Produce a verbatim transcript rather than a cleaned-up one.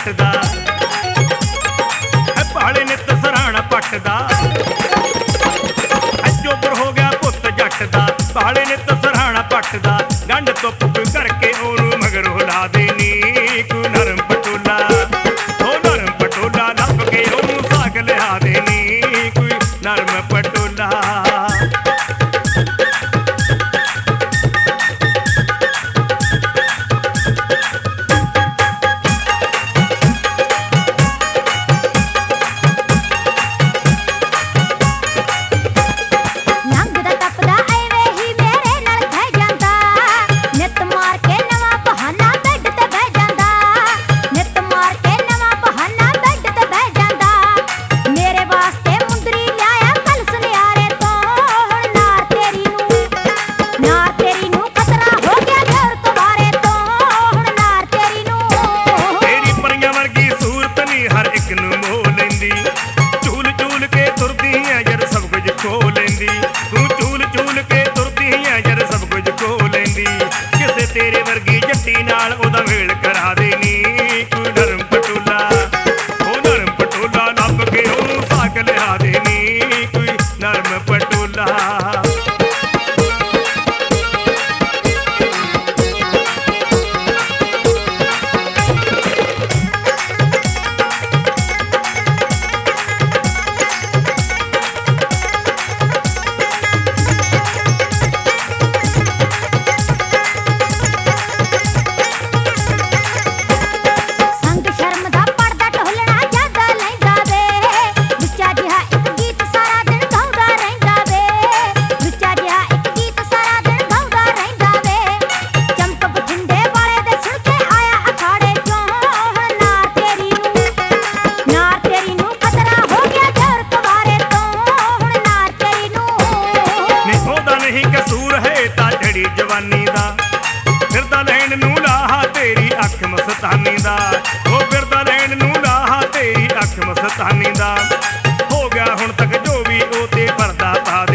जट दा पाले नित सराहना पट दा चोबर हो गया पुत जट दा पाले नित सराहना पट दा गंढ तो पुक करके ओनू मगर ला देनी कोई नरम पटोला ओ नरम पटोला नप के ओनू साग लिया देनी कोई नरम पटोला तेरे वर्गी जट्टी नाल ओदा मेल करा देनी कोई नरम पटोला ओ नरम पटोला नप के ओनू साग लिया देनी कोई नरम पटोला जवानी दा फिरदा लैन नू लाहा तेरी अख मस्तानी दा ओ फिरदा लैन नू लाहा तेरी अख मस्तानी दा हो गया हुण तक जो भी ओ ते पर्दा पा